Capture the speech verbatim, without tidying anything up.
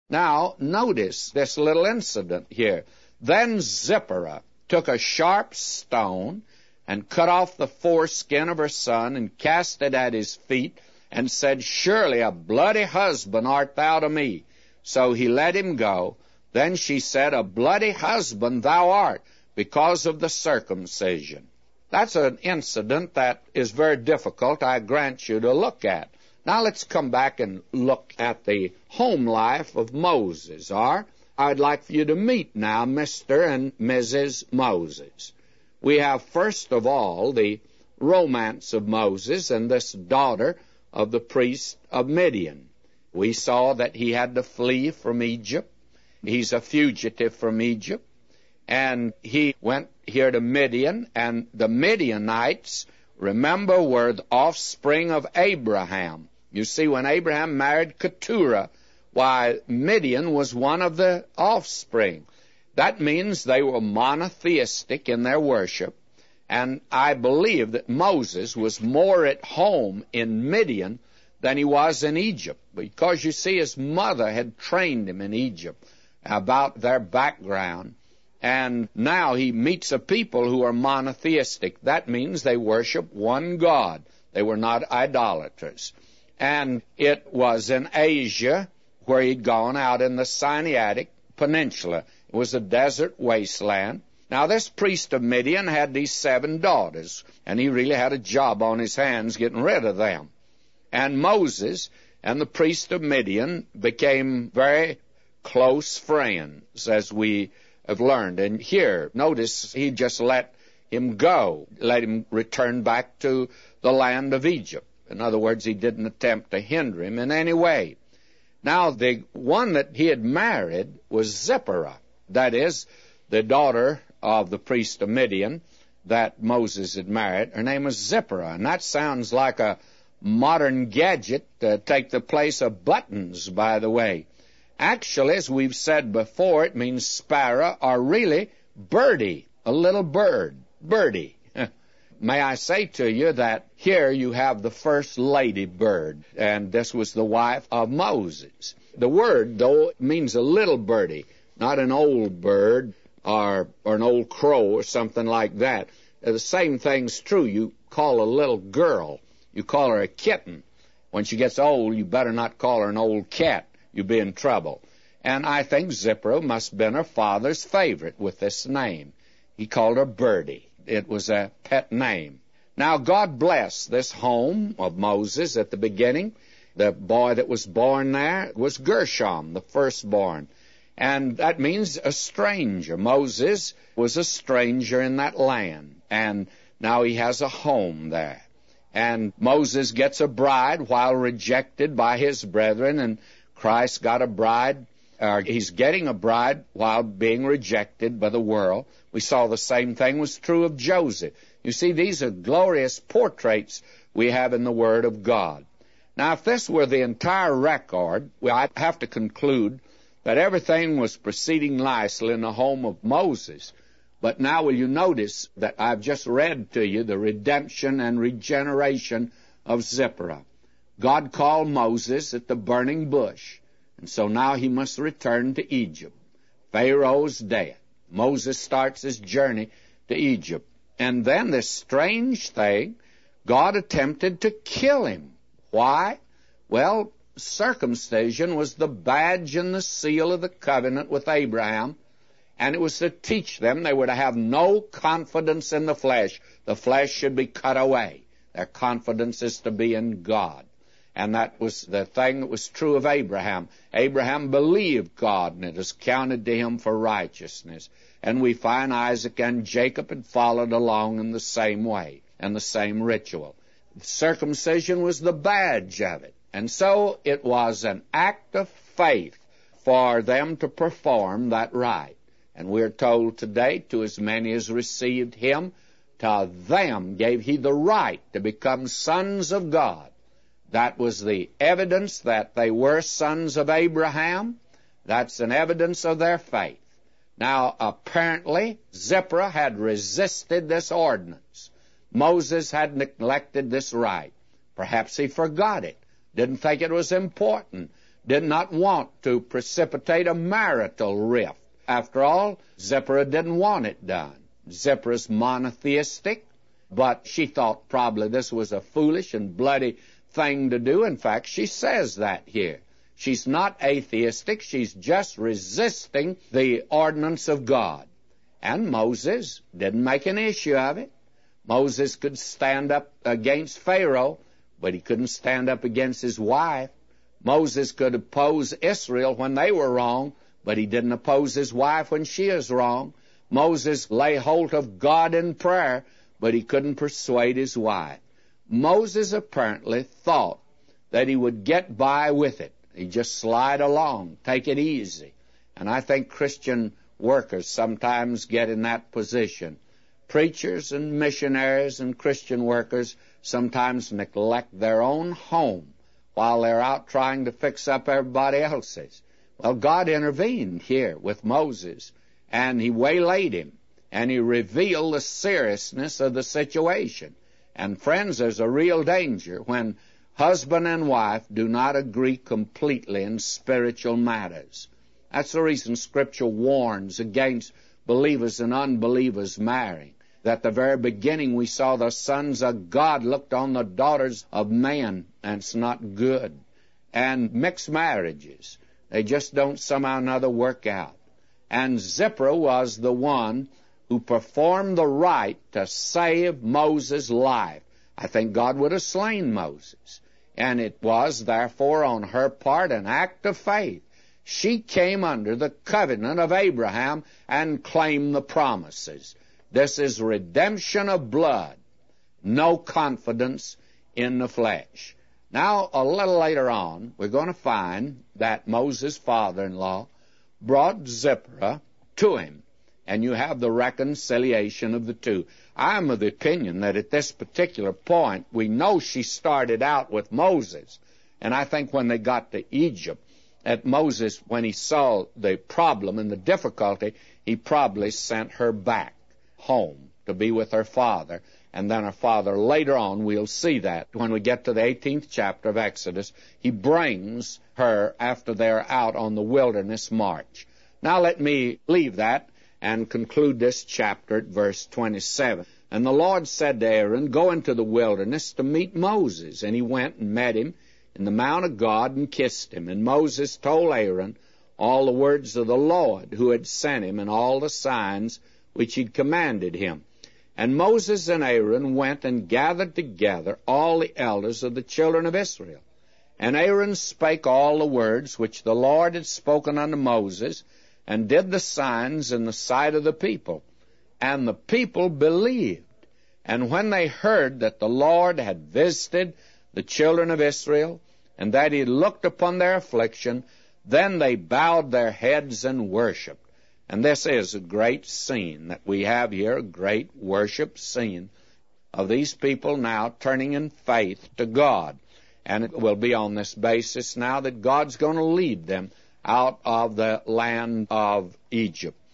Now, notice this little incident here. Then Zipporah took a sharp stone and cut off the foreskin of her son and cast it at his feet and said, Surely a bloody husband art thou to me. So he let him go. Then she said, A bloody husband thou art, because of the circumcision. That's an incident that is very difficult, I grant you, to look at. Now let's come back and look at the home life of Moses. Or I'd like for you to meet now Mister and Missus Moses. We have first of all the romance of Moses and this daughter of the priest of Midian. We saw that he had to flee from Egypt. He's a fugitive from Egypt. And he went here to Midian, and the Midianites, remember, were the offspring of Abraham. You see, when Abraham married Keturah, why, Midian was one of the offspring. That means they were monotheistic in their worship, and I believe that Moses was more at home in Midian than he was in Egypt, because, you see, his mother had trained him in Egypt about their background. And now he meets a people who are monotheistic. That means they worship one God. They were not idolaters. And it was in Asia where he'd gone out in the Sinaitic Peninsula. It was a desert wasteland. Now, this priest of Midian had these seven daughters, and he really had a job on his hands getting rid of them. And Moses and the priest of Midian became very close friends, as we have learned. And here, notice, he just let him go, let him return back to the land of Egypt. In other words, he didn't attempt to hinder him in any way. Now, the one that he had married was Zipporah, that is, the daughter of the priest of Midian that Moses had married. Her name was Zipporah, and that sounds like a modern gadget to take the place of buttons, by the way. Actually, as we've said before, it means sparrow, or really birdie, a little bird, birdie. May I say to you that here you have the first lady bird, and this was the wife of Moses. The word, though, means a little birdie, not an old bird or, or an old crow or something like that. The same thing's true. You call a little girl, you call her a kitten. When she gets old, you better not call her an old cat. You'll be in trouble. And I think Zipporah must have been her father's favorite with this name. He called her Birdie. It was a pet name. Now, God bless this home of Moses at the beginning. The boy that was born there was Gershom, the firstborn. And that means a stranger. Moses was a stranger in that land. And now he has a home there. And Moses gets a bride while rejected by his brethren, and Christ got a bride, or he's getting a bride while being rejected by the world. We saw the same thing was true of Joseph. You see, these are glorious portraits we have in the Word of God. Now, if this were the entire record, well, I'd have to conclude that everything was proceeding nicely in the home of Moses. But now will you notice that I've just read to you the redemption and regeneration of Zipporah. God called Moses at the burning bush, and so now he must return to Egypt. Pharaoh's dead. Moses starts his journey to Egypt. And then this strange thing, God attempted to kill him. Why? Well, circumcision was the badge and the seal of the covenant with Abraham, and it was to teach them they were to have no confidence in the flesh. The flesh should be cut away. Their confidence is to be in God. And that was the thing that was true of Abraham. Abraham believed God, and it was counted to him for righteousness. And we find Isaac and Jacob had followed along in the same way, and the same ritual. Circumcision was the badge of it. And so it was an act of faith for them to perform that rite. And we're told today, to as many as received him, to them gave he the right to become sons of God. That was the evidence that they were sons of Abraham. That's an evidence of their faith. Now, apparently, Zipporah had resisted this ordinance. Moses had neglected this rite. Perhaps he forgot it, didn't think it was important, did not want to precipitate a marital rift. After all, Zipporah didn't want it done. Zipporah's monotheistic, but she thought probably this was a foolish and bloody thing to do. In fact, she says that here. She's not atheistic. She's just resisting the ordinance of God. And Moses didn't make an issue of it. Moses could stand up against Pharaoh, but he couldn't stand up against his wife. Moses could oppose Israel when they were wrong, but he didn't oppose his wife when she is wrong. Moses lay hold of God in prayer, but he couldn't persuade his wife. Moses apparently thought that he would get by with it. He'd just slide along, take it easy. And I think Christian workers sometimes get in that position. Preachers and missionaries and Christian workers sometimes neglect their own home while they're out trying to fix up everybody else's. Well, God intervened here with Moses, and he waylaid him, and he revealed the seriousness of the situation. And friends, there's a real danger when husband and wife do not agree completely in spiritual matters. That's the reason Scripture warns against believers and unbelievers marrying. At the very beginning we saw the sons of God looked on the daughters of man, and it's not good. And mixed marriages, they just don't somehow or another work out. And Zipporah was the one who performed the rite to save Moses' life. I think God would have slain Moses. And it was, therefore, on her part an act of faith. She came under the covenant of Abraham and claimed the promises. This is redemption of blood, no confidence in the flesh. Now, a little later on, we're going to find that Moses' father-in-law brought Zipporah to him, and you have the reconciliation of the two. I'm of the opinion that at this particular point, we know she started out with Moses, and I think when they got to Egypt, at Moses, when he saw the problem and the difficulty, he probably sent her back home to be with her father. And then her father, later on, we'll see that when we get to the eighteenth chapter of Exodus, he brings her after they're out on the wilderness march. Now let me leave that and conclude this chapter at verse twenty-seven. And the Lord said to Aaron, go into the wilderness to meet Moses. And he went and met him in the mount of God and kissed him. And Moses told Aaron all the words of the Lord who had sent him and all the signs which he'd commanded him. And Moses and Aaron went and gathered together all the elders of the children of Israel. And Aaron spake all the words which the Lord had spoken unto Moses, and did the signs in the sight of the people. And the people believed. And when they heard that the Lord had visited the children of Israel, and that he looked upon their affliction, then they bowed their heads and worshipped. And this is a great scene that we have here, a great worship scene of these people now turning in faith to God. And it will be on this basis now that God's going to lead them out of the land of Egypt.